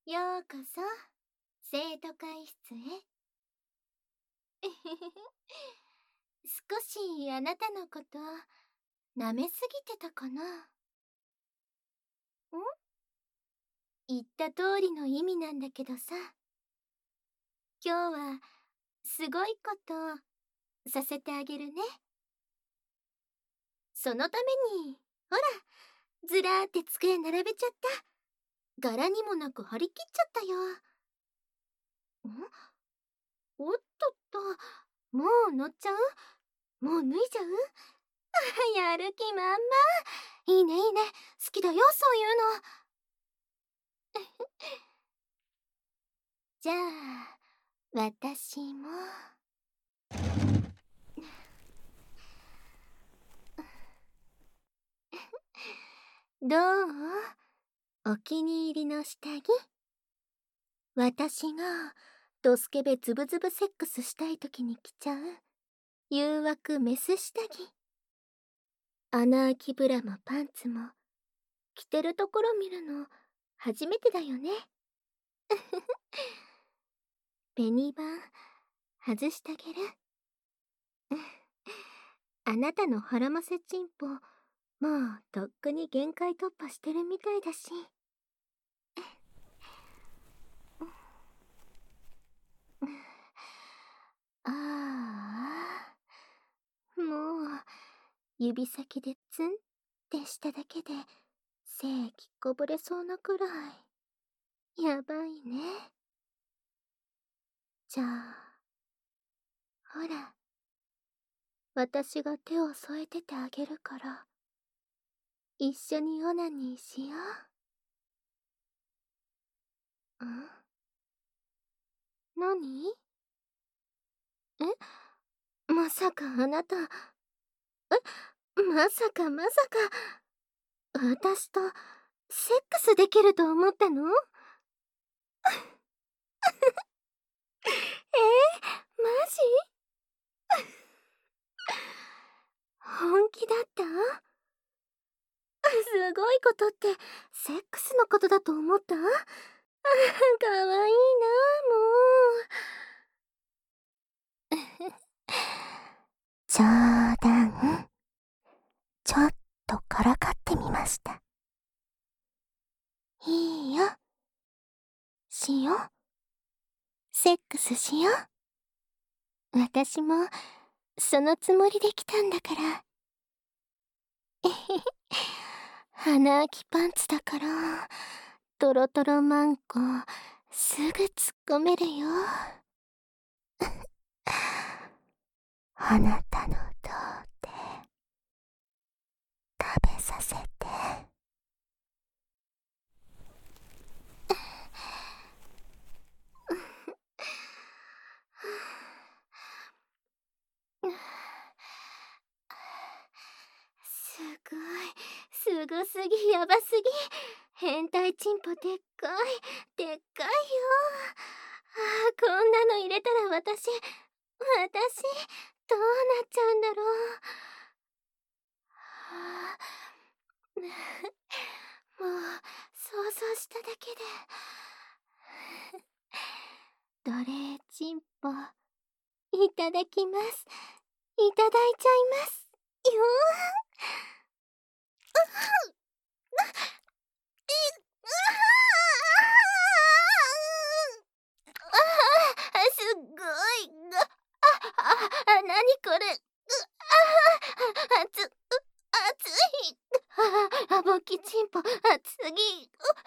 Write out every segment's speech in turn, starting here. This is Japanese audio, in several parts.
ようこそ生徒会室へ。少しあなたのこと舐めすぎてたかな。言った通りの意味なんだけどさ、今日はすごいことさせてあげるね。そのためにほら、ずらーって机並べちゃった。柄にもなく張り切っちゃったよ。おっとっと、もう乗っちゃう？もう脱いじゃう？やる気満々。いいねいいね、好きだよそういうの。じゃあ私も。どう？お気に入りの下着？私がドスケベズブズブセックスしたい時に着ちゃう誘惑メス下着。穴あきブラもパンツも着てるところ見るの初めてだよね。ペニバン外してあげる。あなたの腹ませチンポもうとっくに限界突破してるみたいだし。ああ、もう指先でツンってしただけで精液こぼれそうなくらいやばいね。じゃあほら、私が手を添えててあげるから一緒にオナニーしよう。何？まさかあなた、まさかまさか私とセックスできると思ったの？マジ？本気だった？すごいことってセックスのことだと思った？かわいいなもう。冗談。ちょっとからかってみました。いいよ。しよう。セックスしよう。私もそのつもりで来たんだから。鼻あきパンツだからトロトロマンコすぐ突っ込めるよ。あなたの胴で食べさせて。すごすぎ、やばすぎ。変態チンポでっかい、でっかいよ。こんなの入れたら私どうなっちゃうんだろう。もう想像しただけで奴隷チンポいただきます。いただいちゃいますよ。すっごい。なにこれ。熱い。勃起チンポ熱すぎ。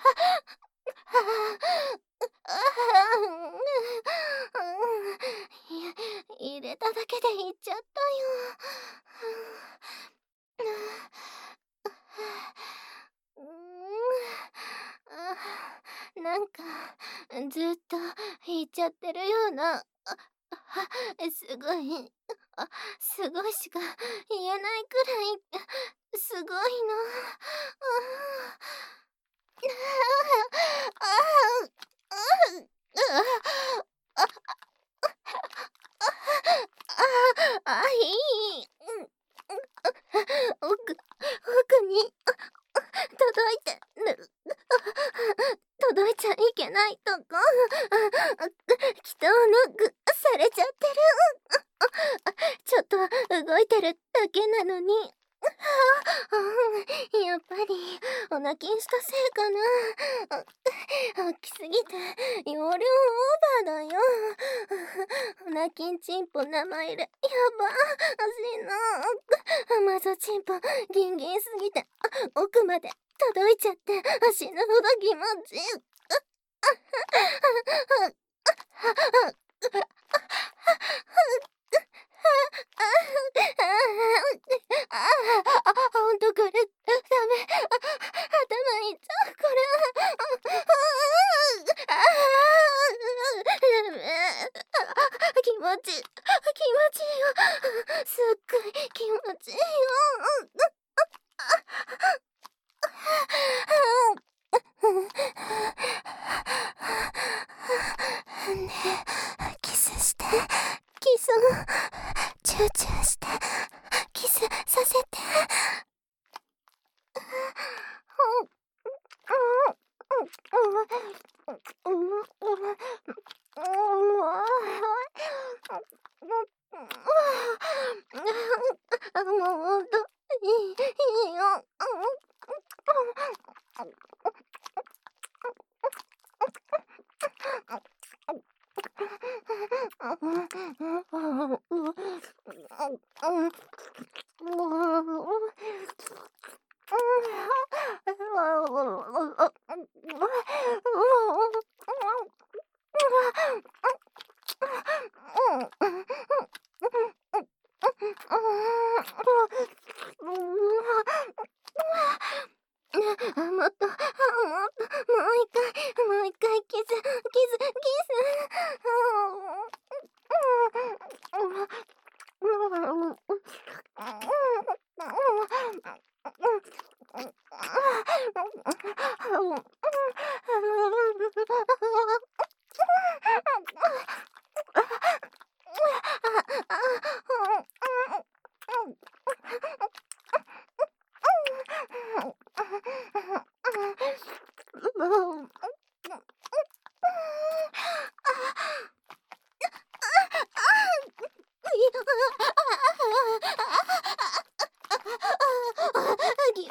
入れただけでいっちゃったよ。なんかずっといっちゃってるような。すごい、すごいしか言えないくらいすごいの。いい。奥に届いてる。届いちゃいけないないとこ。祈祷ノックされちゃってる。ちょっと動いてるだけなのに。やっぱりお泣きしたせいかな。大きすぎて容量オーバーだよ。お泣きんちんぽ名前入れやば足のマゾちんぽギンギンすぎて奥まで届いちゃって死ぬほど気持ちいい。ほんとこれダメ。頭いっちゃうこれ。気持ちいいよ。すっごい気持ちいいよ。ねえ、キスして。キスチューチューしてキスさせて。もうほんといいよ。もっと、もう一回キス。気持ちいい。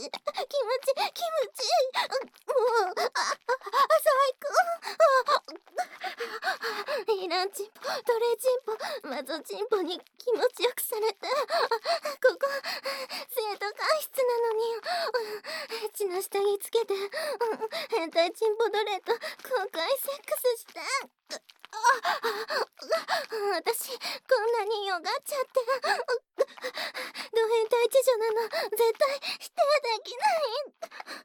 もう、最高。イランチンポ、トレチンポ、マゾチンポに気持ちよくされて。ここ、生徒会室なのに。エッチな下着つけて、変態チンポ奴隷と公開セックスして。私、こんなによがっちゃって。ド変態知女なの絶対否定できない。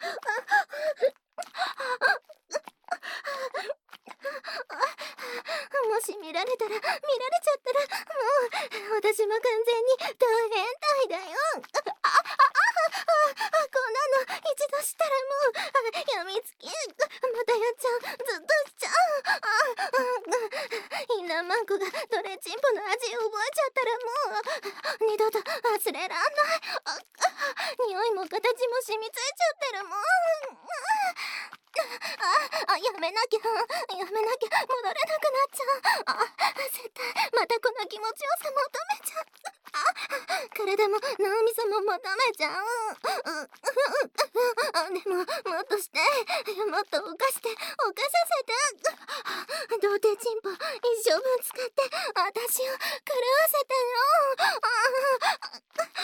もし見られちゃったらもう私も完全にド変態だよ。こんなの一度したらもうやみつき。またやっちゃう。ずっとしちゃう。インナーマンコがドレチンポの味を覚えちゃったらもう二度と忘れらんない。匂いも形も染みついちゃってるもん。やめなきゃ戻れなくなっちゃう。絶対またこの気持ちよさ求めちゃう。体も脳みそも求めちゃう。でももっとしてもっと犯させて。童貞チンポ一生分使って私を狂わせてよ。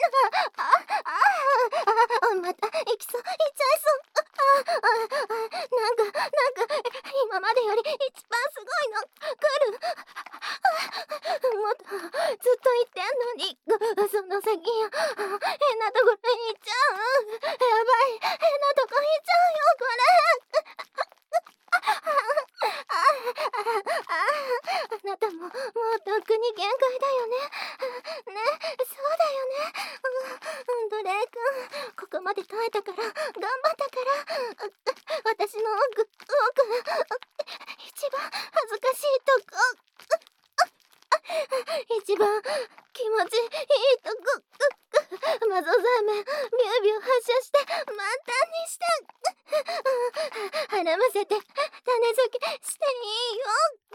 また行きそう。行っちゃいそう。なんか今までより一番すごいの来る。もっとずっと言ってんのにその先よ。変なところ行っちゃう。やばい、変なとこ行っちゃうよこれ。あなたももうとっくに限界だよね。ね、そうだよね。ドレイ君、ここまで耐えたから頑張ったから。私の奥一番恥ずかしいとこ、一番気持ちいいとこ、マゾザーメンビュービュー発射して満タンにして。 絡ませて種付けしていいよ。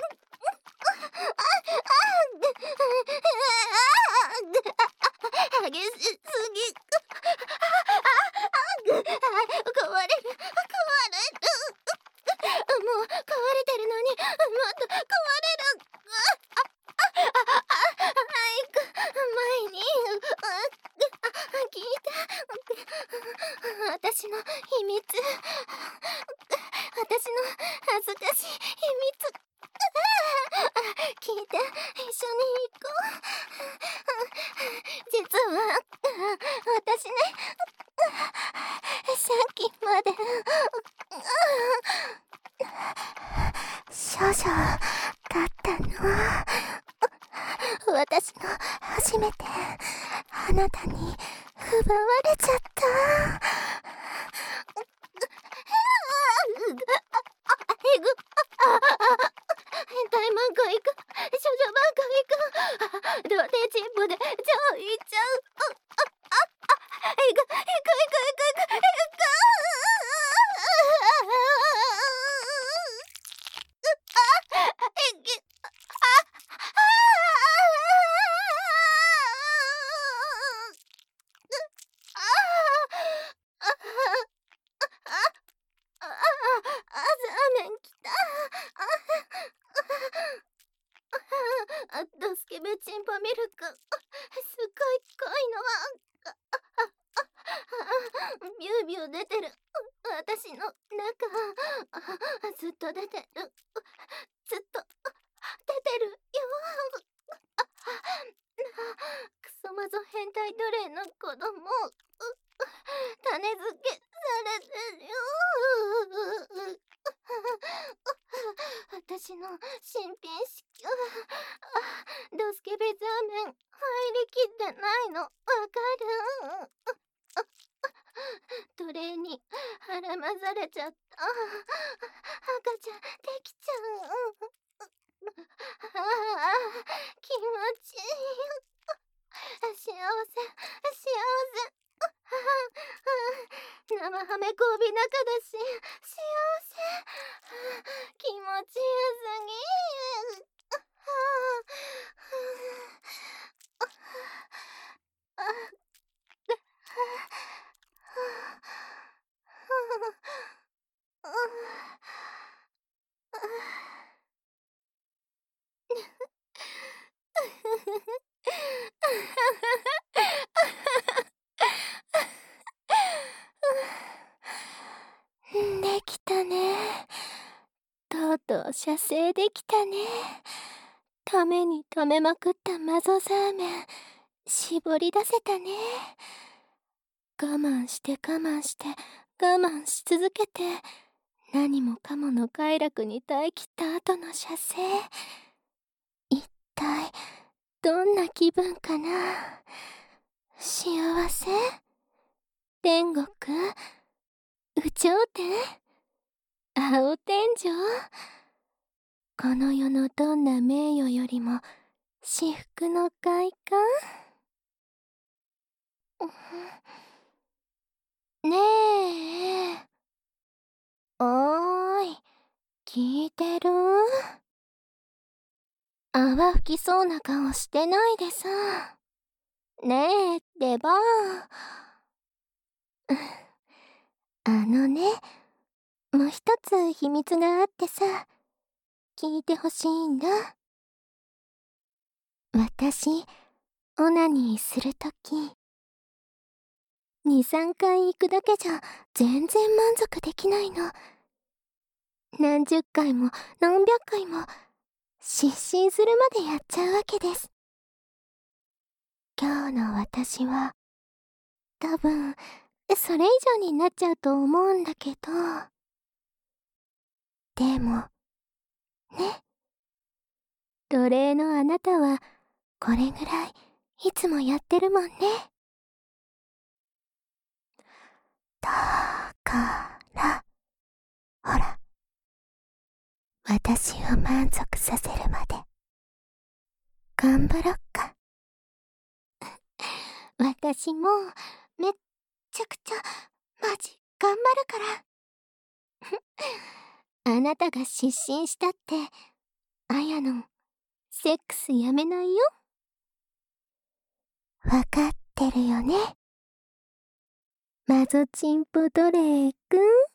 激しすぎ。壊れる。もう壊れてるのにもっと壊れる。前に聞いた。私の秘密、私の恥ずかしい秘密聞いて、一緒に行こう。実は私ね、さっきまで少女だったの。私の初めてあなたに奪われちゃった。変態漫画行く、少女漫画行く、童貞チンポで超行っちゃう。行く。ザーメン来た。ドスケベチンポミルク、すっごい濃いの。ビュービュー出てる。私の中、ずっと出てる。ずっと出てるよ。クソマゾ変態奴隷の子供、種付けされてるよ。私の新品式はドスケベザーメン入りきってないの、わかる？奴隷に絡まされちゃった。赤ちゃんできちゃう。気持ちいい。幸せ。生ハメ交尾仲だし、幸せ。気持ちよすぎ。できたね。とうとう射精できたね。ためにためまくったマゾザーメン、絞り出せたね。我慢して我慢し続けて、何もかもの快楽に耐えきった後の射精、一体どんな気分かな。幸せ？天国？有頂天？青天井？この世のどんな名誉よりも至福の快感？ねえ、おーい、聞いてる？泡吹きそうな顔してないでさ。ねえってば。ね、もう一つ秘密があってさ、聞いてほしいんだ。私、オナニーするとき、2、3回行くだけじゃ全然満足できないの。何十回も何百回も失神するまでやっちゃうわけです。今日の私は多分それ以上になっちゃうと思うんだけど、でもね、奴隷のあなたはこれぐらいいつもやってるもんね。だからほら、私を満足させるまで頑張ろっか。私もめっちゃくちゃマジ頑張るから。 あなたが失神したって、あやのん、セックスやめないよ。わかってるよね。マゾチンポドレーくん。